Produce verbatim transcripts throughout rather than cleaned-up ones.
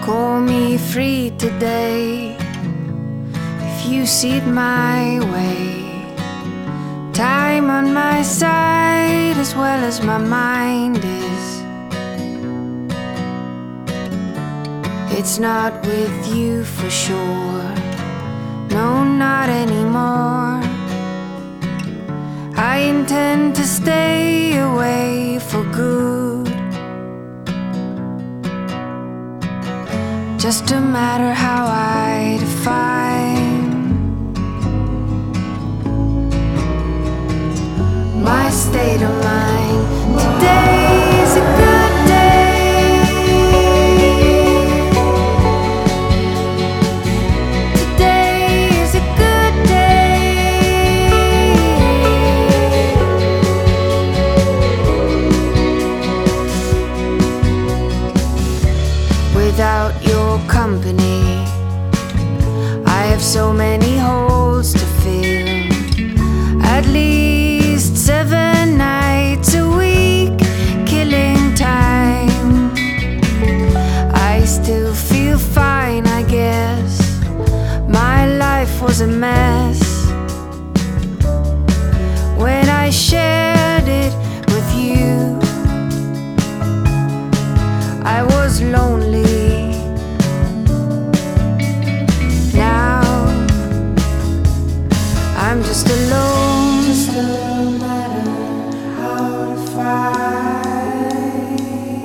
Call me free today if you see it my way. Time on my side as well as my mind is. It's not with you for sure, no, not anymore. I intend to stay away for good. Just a matter how I define my state of mind. Today is a good day. Today is a good day. Without your company, I have so many holes to fill. At least seven nights a week, killing time. I still feel fine, I guess. My life was a mess when I shared it with you. I was lonely. I'm just alone. Just a matter how to fight.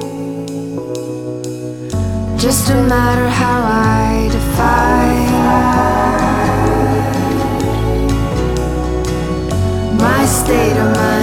Just a matter how I define my state of mind.